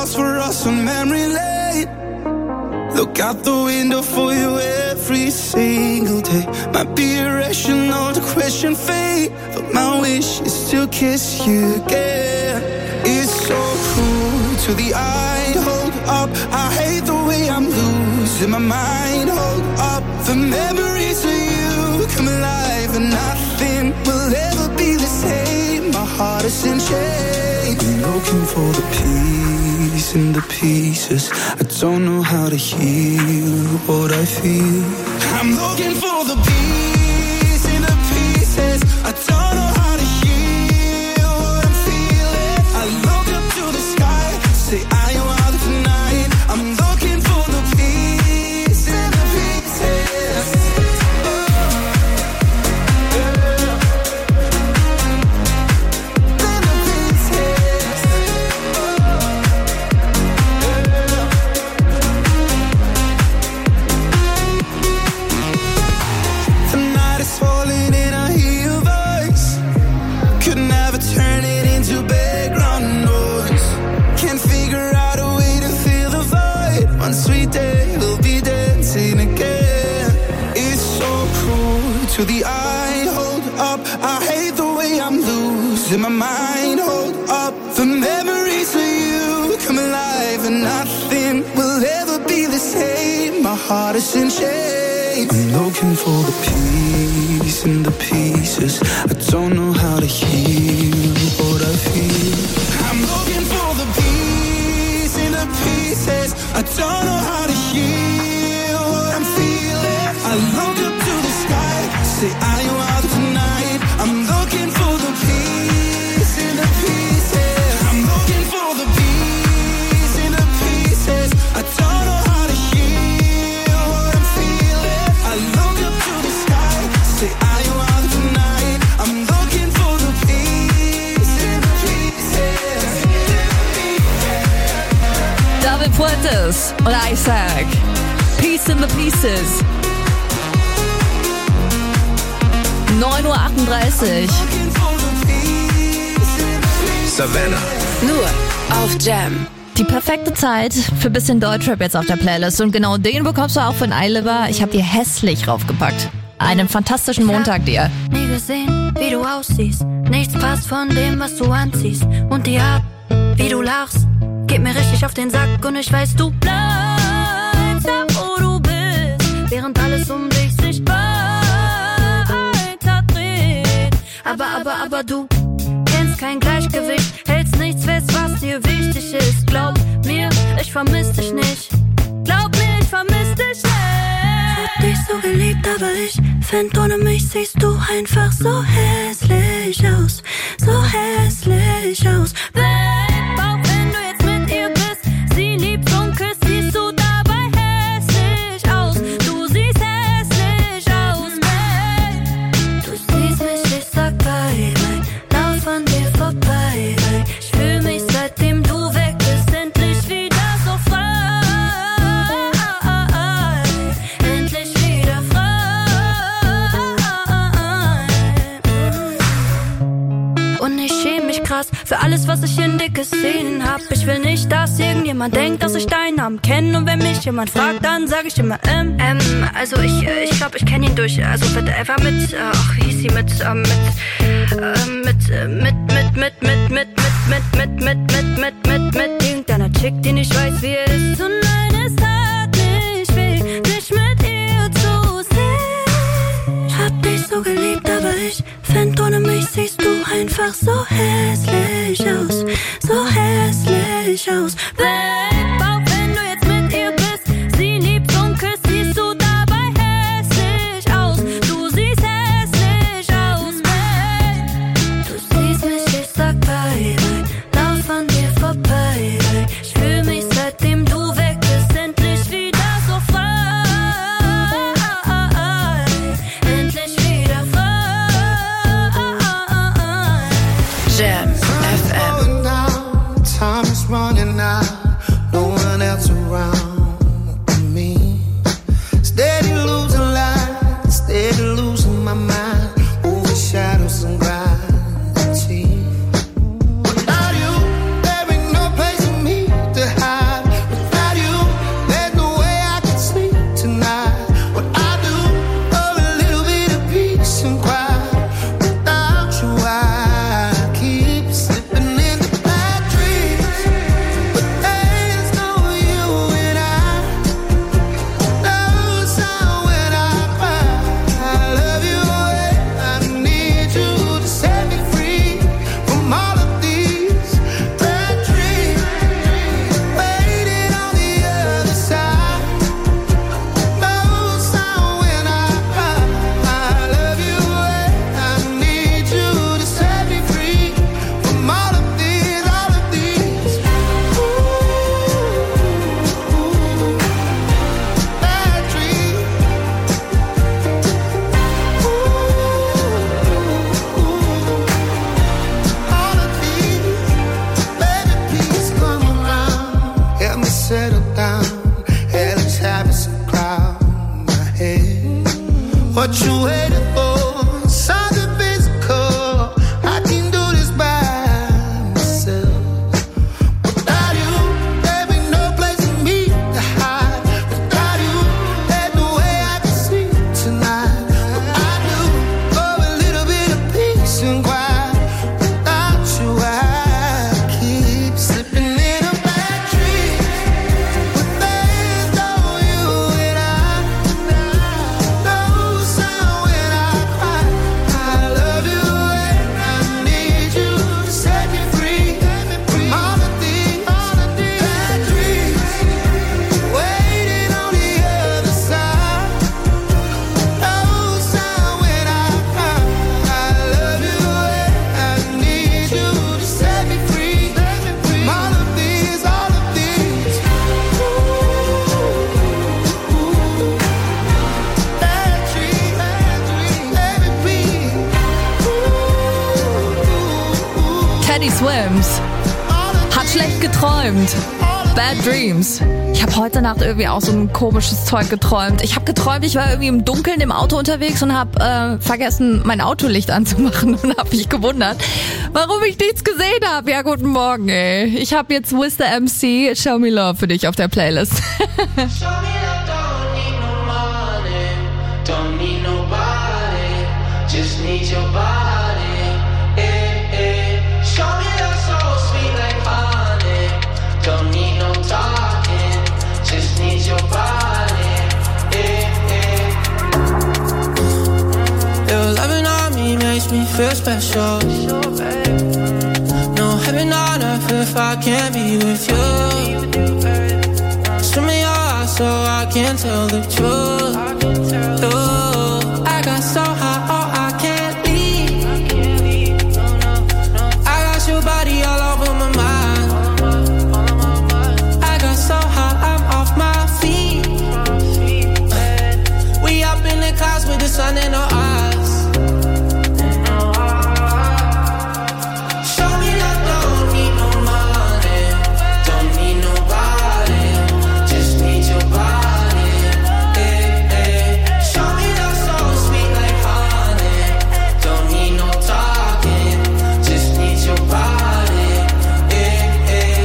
house for us on memory lane. Look out the window for you every single day. Might be irrational to question fate, but my wish is to kiss you again. It's so cruel to the eye. Hold up, I hate the way I'm losing my mind. Hold up, the memories of you come alive, and nothing will ever be the same. My heart is in chains. I'm looking for the peace in the pieces. I don't know how to heal what I feel. I'm looking for the peace in the pieces. I don't know how to heal what I'm feeling. I look up to the sky, say I am out tonight. I'm looking for the peace in the pieces. To the eye, hold up, I hate the way I'm losing my mind. Hold up, the memories of you come alive, and nothing will ever be the same. My heart is in chains. I'm looking for the peace in the pieces. I don't know how to heal what I feel. I'm looking for the peace in the pieces. I don't know how to heal what I'm feeling. I look up to the sky, say I am out tonight. I'm looking for the peace in the pieces. I'm looking for the peace in the pieces. I don't know how to heal what I'm feeling. I look up to the sky, say I am out tonight. I'm looking for the peace in the pieces. David Fuentes und Isaac. Peace in the Pieces. neun Uhr achtunddreißig. Savannah. Nur auf Jam. Die perfekte Zeit für ein bisschen Deutschrap jetzt auf der Playlist. Und genau den bekommst du auch von iLiver. Ich habe dir hässlich raufgepackt. Einen fantastischen Montag dir. Nie gesehen, wie du aussiehst. Nichts passt von dem, was du anziehst. Und die Art, wie du lachst, geht mir richtig auf den Sack. Und ich weiß, du bleibst da, wo du bist, während alles um dich sich weiter dreht. Aber, aber, aber du kennst kein Gleichgewicht, hältst nichts fest, was dir wichtig ist. Glaub mir, ich vermiss dich nicht. Glaub mir, ich vermiss dich nicht. Ich hab dich so geliebt, aber ich find, ohne mich siehst du einfach so hässlich aus. So hässlich aus. Babe, auch wenn du jetzt mit ihr bist, sie liebt und küsst, siehst du dabei hässlich aus. Du siehst hässlich aus, babe. Du siehst mich, ich sag bye, bye. Lauf an dir vorbei, bye. Ich fühl mich, seitdem du weg bist, endlich wieder so frei. Endlich wieder frei. Und ich schäm mich krass für alles, was ich in dir gesehen hab. Ich will nicht, dass irgendjemand denkt, dass ich deinen Namen kenne. Und wenn mich jemand fragt, dann sag ich immer ähm. Ähm, also ich, äh, ich glaub, ich kenn ihn durch, also whatever mit, äh, ach, wie hieß sie, mit, ähm, mit, äh, mit, äh, mit, mit, mit, mit, mit, mit, mit, mit, mit, mit, mit, mit, mit irgendeiner Chick, die nicht weiß, wie er ist. Und nein, es tat nicht weh, dich mit ihr zu sehen. Ich hab dich so geliebt, aber ich find, ohne mich siehst du einfach so hässlich aus. So hässlich aus. Babe, auch wenn du jetzt mit ihr bist, sie liebt und küsst, siehst du dabei hässlich aus. Du siehst hässlich aus, babe. Du siehst mich, ich sag bye, bye. Lauf an dir vorbei, bye. Ich fühl mich, seitdem du weg bist, endlich wieder so frei. Endlich wieder frei. Jam F M. Time is running out. what you waiting for? Something physical. I can do this by myself. Without you, there be no place for me to hide. Without you, there's no way I can sleep tonight. But I do for a little bit of peace and quiet. Without you, I keep slipping in a bad dream. But there's no you and I. No sound when I cry. I love you and I need you to set me free from all the things, all the bad dreams waiting on the other side. No sound when I cry. I love you and I need you to set me free from all of these, all of these. Bad dreams, bad dreams, let it be. Teddy Swims hat schlecht geträumt. Bad Dreams. Ich habe heute Nacht irgendwie auch so ein komisches Zeug geträumt. Ich habe geträumt, ich war irgendwie im Dunkeln im Auto unterwegs und habe äh, vergessen, mein Autolicht anzumachen und habe mich gewundert, warum ich nichts gesehen habe. Ja, guten Morgen, ey. Ich habe jetzt Wiz M C, Show Me Love für dich auf der Playlist. Don't need nobody, just need your body. Eh, eh. Show me love so sweet like honey. Don't need no talking, just need your body. Eh, eh. Your loving on me makes me feel special. No heaven on earth if I can't be with you. Swim in your eyes so I can tell the truth. Ooh, I got so high, oh I can't leave. I got your body all over my mind. I got so high, I'm off my feet. We up in the clouds with the sun in our eyes. Show me love, don't need no money, don't need nobody, just need your body. Eh, eh. Show me love so sweet like honey, don't need no talking, just need your body. Eh, eh.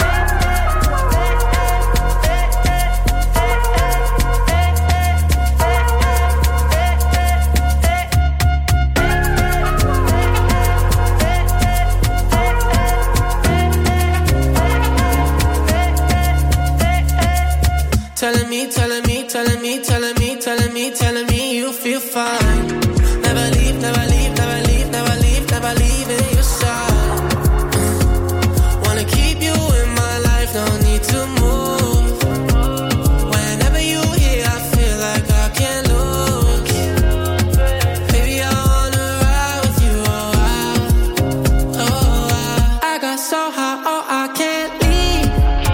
Telling me, telling me, telling me, telling me, telling me, telling me you feel fine. Never leave, never leave, never leave, never leave, never leave in your side. Wanna keep you in my life, no need to move. Whenever you here, I feel like I can't lose. Baby, I wanna ride with you, oh I, oh I. I got so high, oh I can't leave.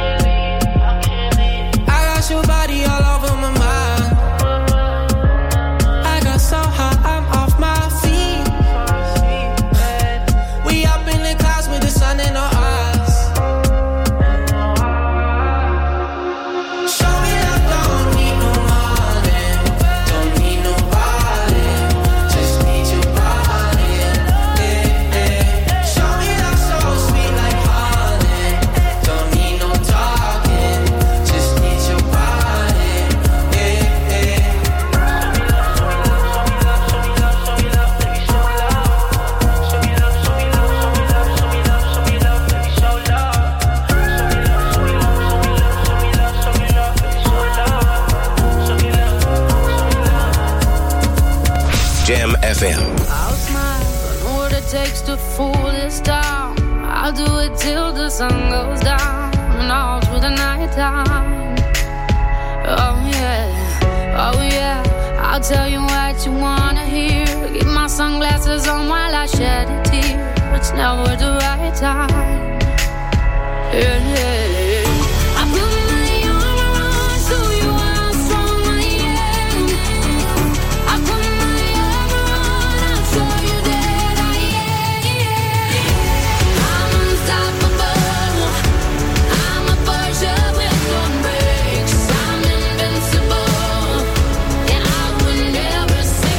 I got your body all over my mind. I got so high, I'm off my feet. We up in the clouds with the sun in our eyes. Show me love, don't need no money, don't need nobody, just need your body. Eh, eh. Show me love so sweet like honey, don't need no talking, just need your body. Eh, eh. Jam F M. I'll smile, I know what it takes to fool this town. I'll do it till the sun goes down and all through the night time. Oh yeah, oh yeah, I'll tell you what you wanna hear. Keep my sunglasses on while I shed a tear. It's never the right time. Yeah, yeah, yeah. I put my arm around so you are strong, I am. I put my arm around, I'll show you that I am. I'm unstoppable. I'm a Porsche with no brakes. I'm invincible. Yeah, I would never say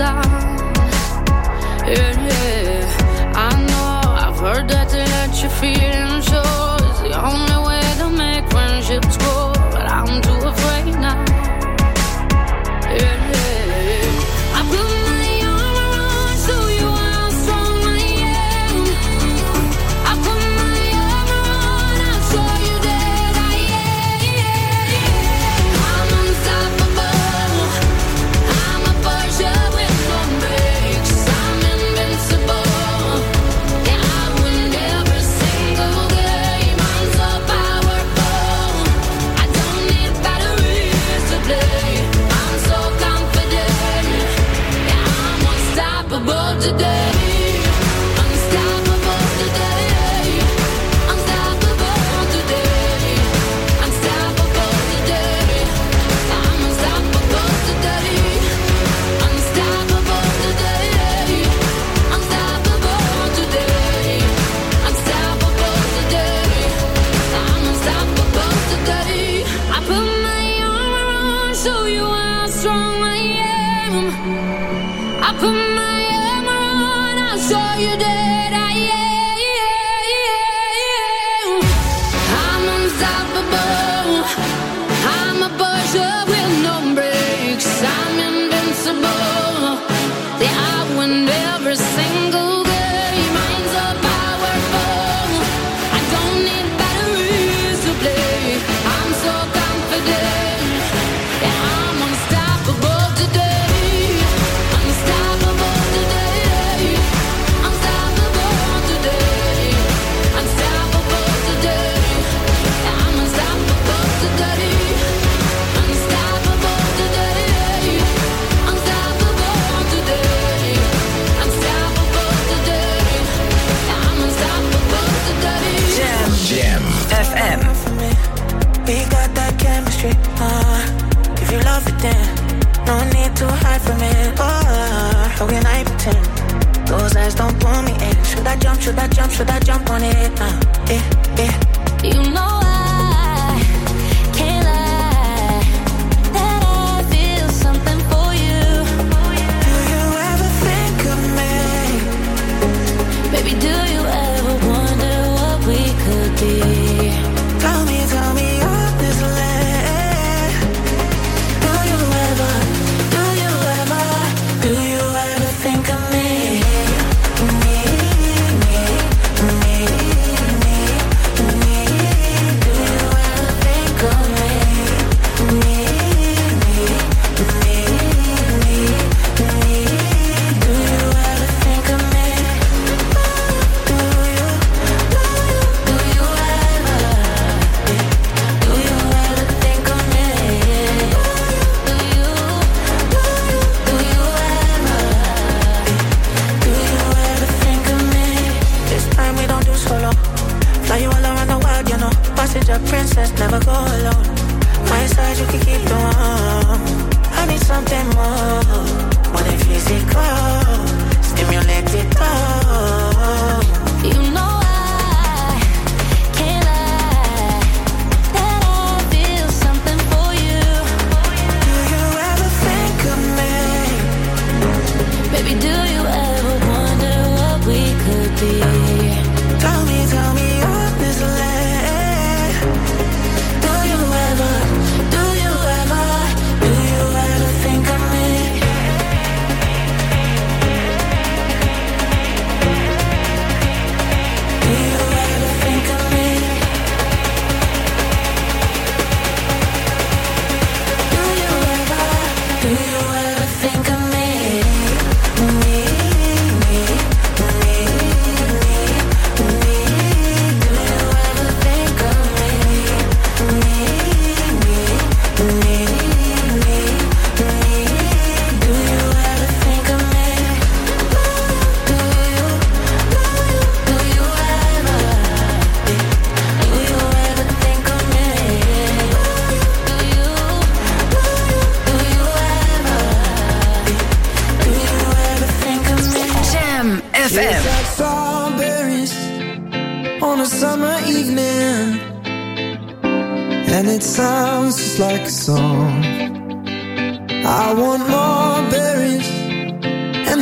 down. Yeah, yeah. I know I've heard that to let your feelings show is the only way to make friendships grow, but I'm too afraid now. Yeah, yeah. I put my arm around, show you how strong I am. I put my arm around, I'll show you that I am. I'm unstoppable. I'm a Porsche with no brakes. I'm invincible. Yeah, I win every single game. I'm so powerful. I don't need batteries to play. I'm so confident. Yeah, I'm unstoppable today. Unstoppable today. Unstoppable today. Unstoppable today. I'm unstoppable today. Unstoppable today. Unstoppable today. Unstoppable today. I'm unstoppable today. I put my arm around, show you how strong I am. I put my arm around, I'll show you that I am. I'm unstoppable. I'm a Porsche with no brakes. I'm invincible. Yeah, I win every single game. I'm so powerful. I don't need batteries to play. I'm so confident. Yeah, I'm unstoppable today. Unstoppable today. Unstoppable today. Unstoppable today. Yeah, I'm unstoppable today. Unstoppable today. Unstoppable today. Unstoppable today. Yeah, I'm unstoppable today. Jam. Jam. F M. We got that chemistry. Uh, if you love it, then no need to hide from it. Oh, how can I pretend? Those eyes don't pull me in. Should I jump? Should I jump? Should I jump on it? Uh, yeah, yeah. You know I can't lie that I feel something for you. Do you ever think of me? Baby, do you ever wonder what we could be? Tell me, tell me honestly. Do you ever, do you ever, do you ever think of me? Me, me, me, me, me. Do you ever think of me? Me, me, me, me, me. Do you ever think of me? Do you, do you, do you ever? Do you ever think of me? Do you, do you, do you ever? Do you ever think of me? This time we don't do solo. Fly you all around the world, you know. Passenger princess, never go alone. My side you can keep the warm. I need something more, more than physical. Stimulate it all. You know I can't lie that I feel something for you. Do you ever think of me? Baby, do you ever wonder what we could be? Tell me, tell me honestly. Do you ever, do you ever, do you ever think of me? Do you ever think of me? Do you ever, do you ever think of me? Me, me, me, me, me. Do you ever think of me? Me, me, me, me, me. Do you ever think of me? Do you, do you, do you ever? Do you ever think of me? Do you, do you, do you ever? Do you ever think of me? Jam F M. It's like strawberries on a summer evening, and it sounds just like a song. I want more berries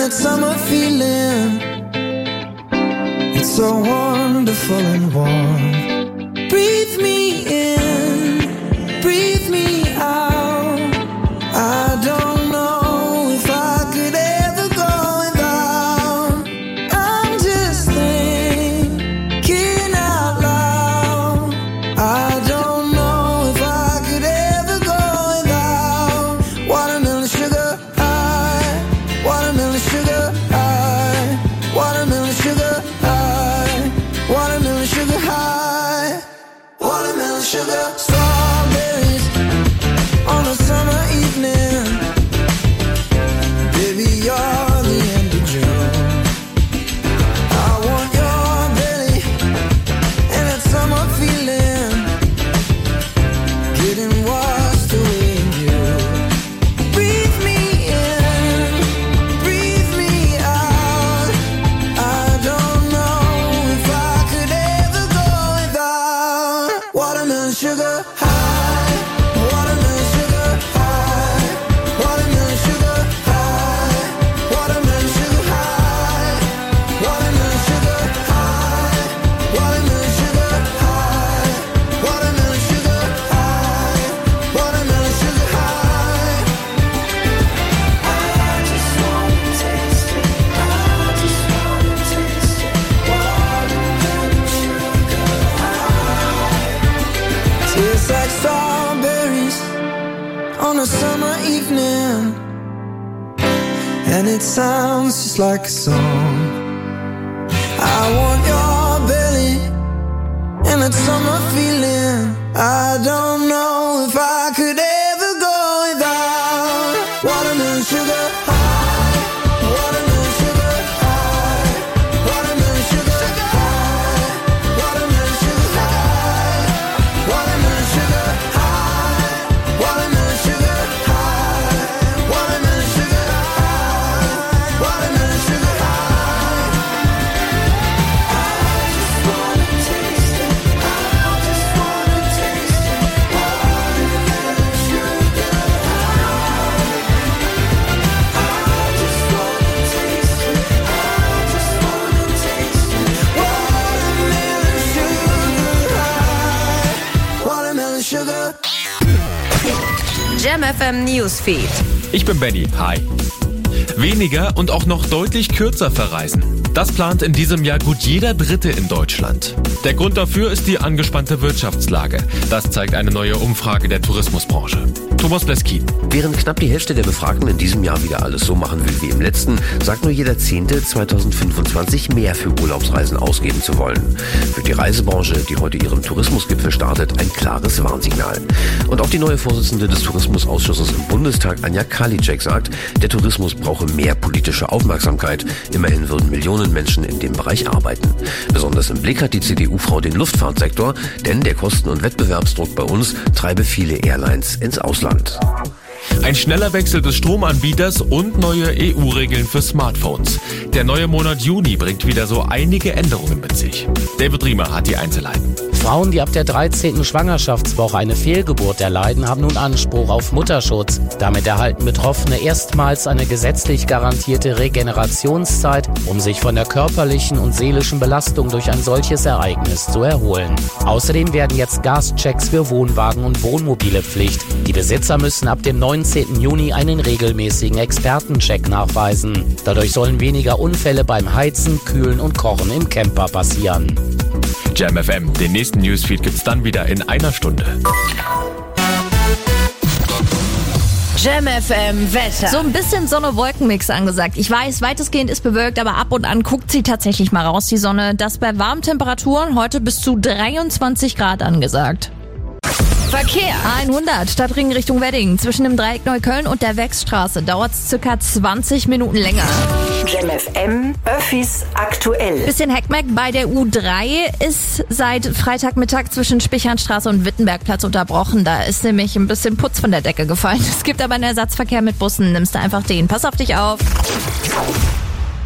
that summer feeling. It's so wonderful and warm. Breathe me in, breathe me out. I don't know if I could ever go without. I'm just thinking out loud. I don't know if I could ever go without watermelon sugar high, watermelon sugar high, watermelon sugar high, watermelon sugar high, watermelon sugar. Strawberries on a summer evening. Baby, you're the end of June. I want your belly and that summer feeling, getting washed away in you. Breathe me in, breathe me out. I don't know if I could ever go without watermelon sugar high, watermelon sugar high, watermelon sugar high, watermelon sugar high, watermelon sugar high, watermelon sugar high, watermelon sugar high, watermelon sugar high. I just wanna taste it. I just wanna taste it. Watermelon sugar high. Tastes like strawberries on a summer evening, and it sounds just like a song. I want your belly and that summer feeling. I don't know if I could ever go without watermelon sugar high, watermelon sugar high, watermelon sugar high, watermelon sugar high, watermelon sugar high, watermelon sugar high, watermelon sugar high, watermelon sugar high. I just wanna taste it. I just wanna taste it. Watermelon sugar high. I just wanna taste it. I just wanna taste it. Watermelon sugar high. Watermelon sugar. Jam F M Newsfeed. Ich bin Benny. Hi. Weniger und auch noch deutlich kürzer verreisen. Das plant in diesem Jahr gut jeder Dritte in Deutschland. Der Grund dafür ist die angespannte Wirtschaftslage. Das zeigt eine neue Umfrage der Tourismusbranche. Thomas Bleskin. Während knapp die Hälfte der Befragten in diesem Jahr wieder alles so machen will wie im letzten, sagt nur jeder Zehnte, zweitausendfünfundzwanzig mehr für Urlaubsreisen ausgeben zu wollen. Für die Reisebranche, die heute ihren Tourismusgipfel startet, ein klares Warnsignal. Und auch die neue Vorsitzende des Tourismusausschusses im Bundestag, Anja Karliczek, sagt, der Tourismus brauche mehr politische Aufmerksamkeit. Immerhin würden Millionen Menschen in dem Bereich arbeiten. Besonders im Blick hat die C D U-Frau den Luftfahrtsektor, denn der Kosten- und Wettbewerbsdruck bei uns treibe viele Airlines ins Ausland. Ein schneller Wechsel des Stromanbieters und neue E U-Regeln für Smartphones. Der neue Monat Juni bringt wieder so einige Änderungen mit sich. David Riemer hat die Einzelheiten. Frauen, die ab der dreizehnten Schwangerschaftswoche eine Fehlgeburt erleiden, haben nun Anspruch auf Mutterschutz. Damit erhalten Betroffene erstmals eine gesetzlich garantierte Regenerationszeit, um sich von der körperlichen und seelischen Belastung durch ein solches Ereignis zu erholen. Außerdem werden jetzt Gaschecks für Wohnwagen und Wohnmobile Pflicht. Die Besitzer müssen ab dem neunzehnten Juni einen regelmäßigen Expertencheck nachweisen. Dadurch sollen weniger Unfälle beim Heizen, Kühlen und Kochen im Camper passieren. Jam F M, den nächsten Newsfeed gibt's dann wieder in einer Stunde. Jam F M Wetter. So ein bisschen Sonne-Wolken-Mix angesagt. Ich weiß, weitestgehend ist bewölkt, aber ab und an guckt sie tatsächlich mal raus, die Sonne. Das bei warmen Temperaturen, heute bis zu dreiundzwanzig Grad angesagt. Verkehr. hundert Stadtring Richtung Wedding. Zwischen dem Dreieck Neukölln und der Wechsstraße dauert es circa zwanzig Minuten länger. Jam F M Öffis aktuell. Bisschen Heckmeck bei der U drei ist seit Freitagmittag zwischen Spichernstraße und Wittenbergplatz unterbrochen. Da ist nämlich ein bisschen Putz von der Decke gefallen. Es gibt aber einen Ersatzverkehr mit Bussen. Nimmst du einfach den. Pass auf dich auf.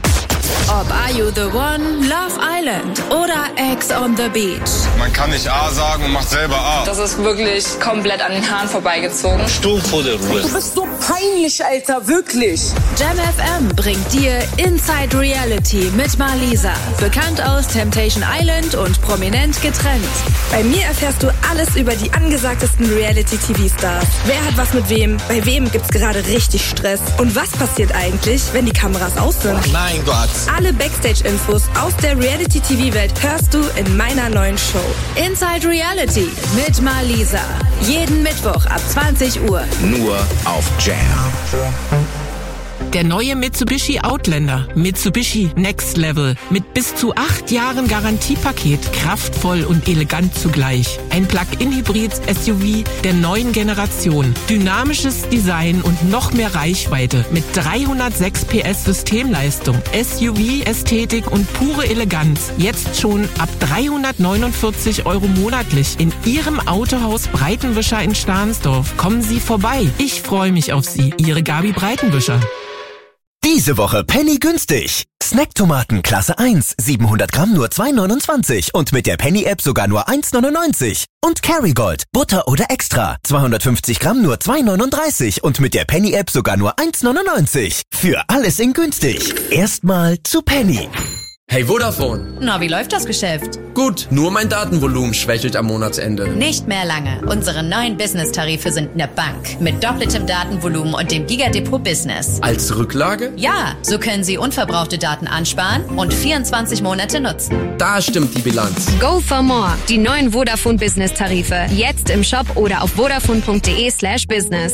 Ob Are You The One, Love Island oder Ex on the Beach. Man kann nicht A sagen und macht selber A. Das ist wirklich komplett an den Haaren vorbeigezogen. Stuhl vor der Ruhe. Du bist so peinlich, Alter, wirklich. Jam F M bringt dir Inside Reality mit Marlisa. Bekannt aus Temptation Island und prominent getrennt. Bei mir erfährst du alles über die angesagtesten Reality-T V-Stars. Wer hat was mit wem? Bei wem gibt's gerade richtig Stress? Und was passiert eigentlich, wenn die Kameras aus sind? Mein Gott. Alle Backstage-Infos aus der Reality-T V-Welt hörst du in meiner neuen Show. Inside Reality mit Marlisa. Jeden Mittwoch ab zwanzig Uhr. Nur auf Jam. Der neue Mitsubishi Outlander. Mitsubishi Next Level. Mit bis zu acht Jahren Garantiepaket. Kraftvoll und elegant zugleich. Ein Plug-in-Hybrid-S U V der neuen Generation. Dynamisches Design und noch mehr Reichweite. Mit dreihundertsechs P S Systemleistung. S U V-Ästhetik und pure Eleganz. Jetzt schon ab dreihundertneunundvierzig Euro monatlich. In Ihrem Autohaus Breitenwischer in Stahnsdorf. Kommen Sie vorbei. Ich freue mich auf Sie. Ihre Gabi Breitenwischer. Diese Woche Penny günstig. Snacktomaten Klasse eins, siebenhundert Gramm nur zwei neunundzwanzig und mit der Penny-App sogar nur eins neunundneunzig. Und Kerrygold, Butter oder Extra, zweihundertfünfzig Gramm nur zwei neununddreißig und mit der Penny-App sogar nur eins neunundneunzig. Für alles in günstig. Erstmal zu Penny. Hey Vodafone. Na, wie läuft das Geschäft? Gut, nur mein Datenvolumen schwächelt am Monatsende. Nicht mehr lange. Unsere neuen Business-Tarife sind eine Bank. Mit doppeltem Datenvolumen und dem Gigadepot Business. Als Rücklage? Ja, so können Sie unverbrauchte Daten ansparen und vierundzwanzig Monate nutzen. Da stimmt die Bilanz. Go for more. Die neuen Vodafone Business-Tarife. Jetzt im Shop oder auf vodafone.de slash business.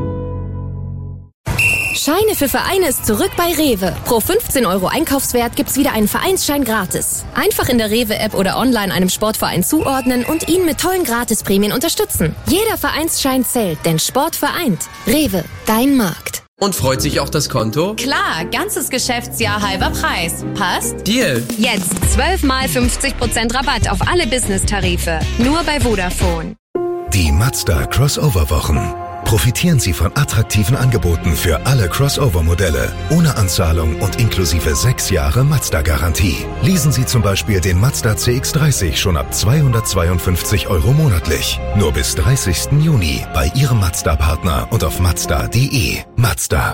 Scheine für Vereine ist zurück bei Rewe. Pro fünfzehn Euro Einkaufswert gibt's wieder einen Vereinsschein gratis. Einfach in der Rewe-App oder online einem Sportverein zuordnen und ihn mit tollen Gratisprämien unterstützen. Jeder Vereinsschein zählt, denn Sport vereint. Rewe, dein Markt. Und freut sich auch das Konto? Klar, ganzes Geschäftsjahr halber Preis. Passt? Deal. Jetzt zwölf mal fünfzig Prozent Rabatt auf alle Business-Tarife. Nur bei Vodafone. Die Mazda Crossover-Wochen. Profitieren Sie von attraktiven Angeboten für alle Crossover-Modelle, ohne Anzahlung und inklusive sechs Jahre Mazda-Garantie. Leasen Sie zum Beispiel den Mazda C X dreißig schon ab zweihundertzweiundfünfzig Euro monatlich. Nur bis dreißigsten Juni bei Ihrem Mazda-Partner und auf mazda punkt de. Mazda.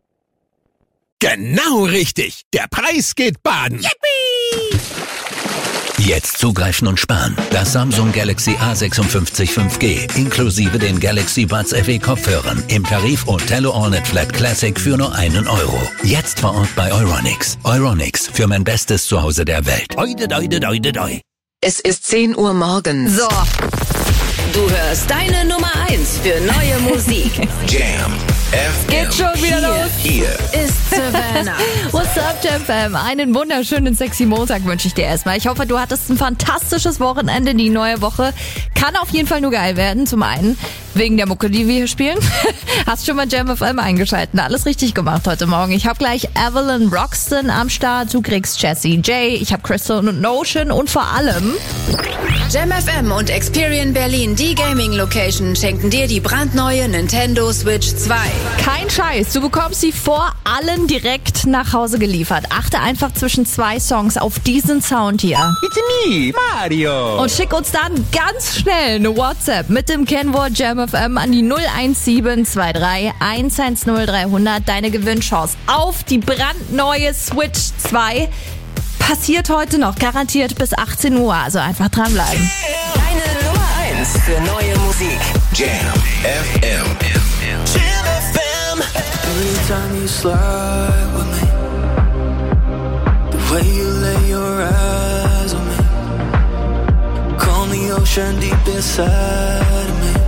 Genau richtig. Der Preis geht baden. Yippie! Jetzt zugreifen und sparen. Das Samsung Galaxy A fünfundfünfzig fünf G inklusive den Galaxy Buds F E Kopfhörern im Tarif Othello AllNet Flat Classic für nur einen Euro. Jetzt vor Ort bei Euronics. Euronics, für mein bestes Zuhause der Welt. Oide, oide, oide, oide. Es ist zehn Uhr morgens. So. Du hörst deine Nummer eins für neue Musik. Jam F M. Geht schon wieder Hier los. Hier ist Savannah. What's up, Jam F M? Einen wunderschönen, sexy Montag wünsche ich dir erstmal. Ich hoffe, du hattest ein fantastisches Wochenende. Die neue Woche kann auf jeden Fall nur geil werden. Zum einen wegen der Mucke, die wir hier spielen. Hast schon mal Jam F M eingeschalten. Alles richtig gemacht heute Morgen. Ich habe gleich Evelyn Roxton am Start. Du kriegst Jessie J. Ich habe Crystal und Notion. Und vor allem Jam F M und Experian Berlin, die Gaming-Location, schenken dir die brandneue Nintendo Switch zwei. Kein Scheiß, du bekommst sie vor allen direkt nach Hause geliefert. Achte einfach zwischen zwei Songs auf diesen Sound hier. It's me, Mario. Und schick uns dann ganz schnell eine WhatsApp mit dem Kennwort Jam F M an die null eins sieben zwei drei eins eins null drei hundert. Deine Gewinnchance auf die brandneue Switch zwei passiert heute noch, garantiert bis achtzehn Uhr. Also einfach dranbleiben. Deine Nummer eins für neue Musik. Jam F M. Jam F M. Every time you slide with me, the way you lay your eyes on me, calm the ocean deep inside of me.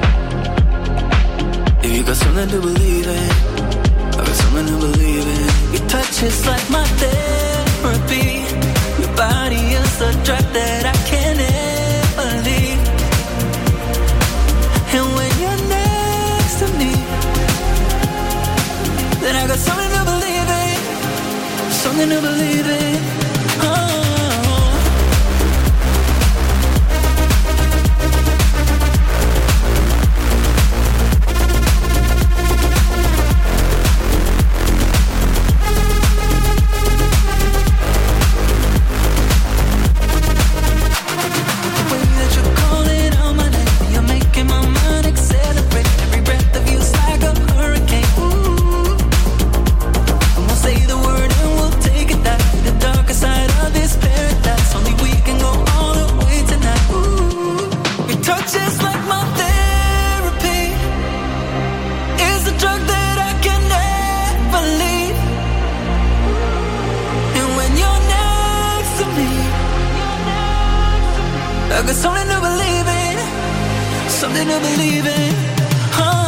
If you got something to believe in, I got something to believe in. Your touch is like my therapy. Your body is a drug that I can't ever leave. And when you're next to me, then I got something to believe in, something to believe in. Oh. I got something to believe in, something to believe in. Oh.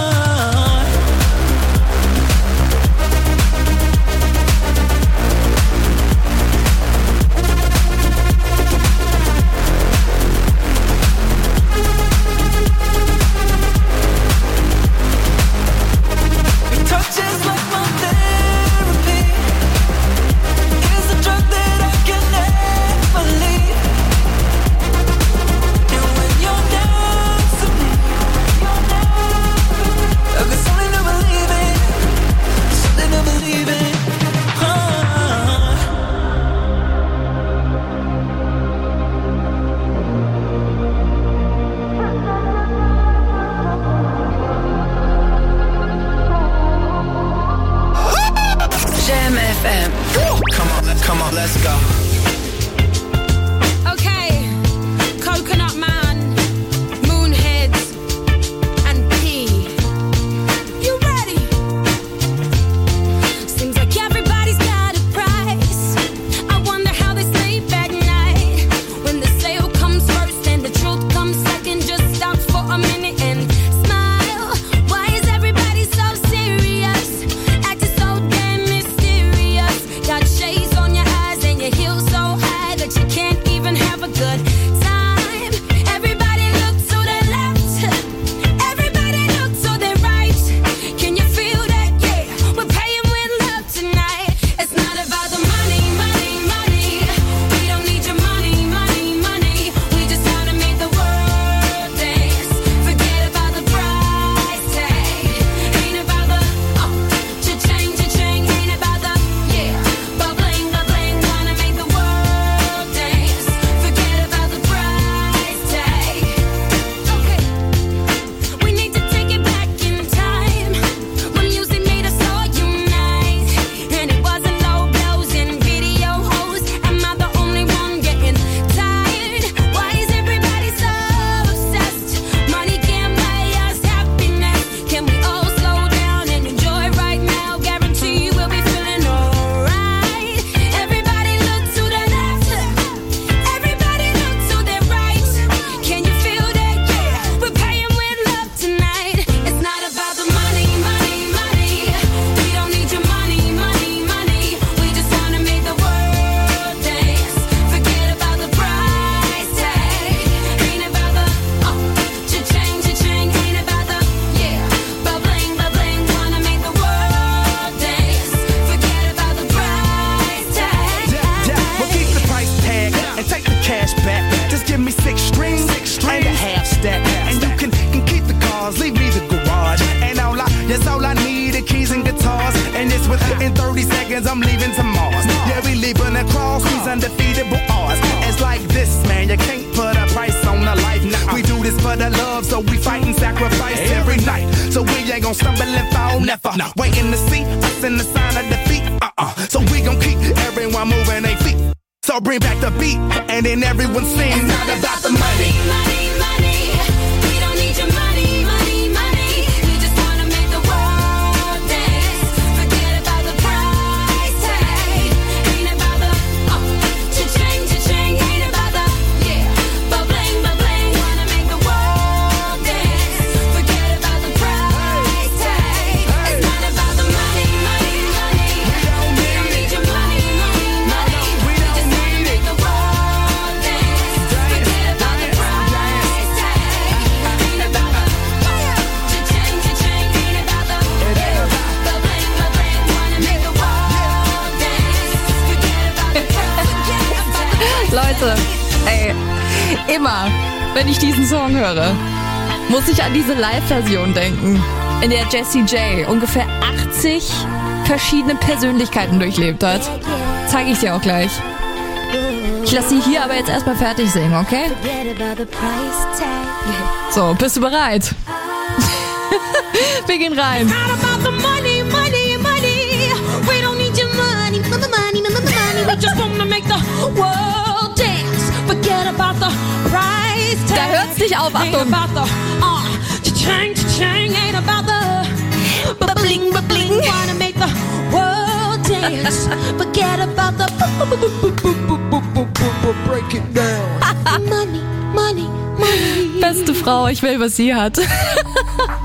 Ey, immer, wenn ich diesen Song höre, muss ich an diese Live-Version denken, in der Jessie J ungefähr achtzig verschiedene Persönlichkeiten durchlebt hat. Zeige ich dir auch gleich. Ich lasse sie hier aber jetzt erstmal fertig singen, okay? So, bist du bereit? Wir gehen rein. Da hört's nicht auf, Achtung. Break it down. Money, money. beste Frau. Ich will, was sie hat.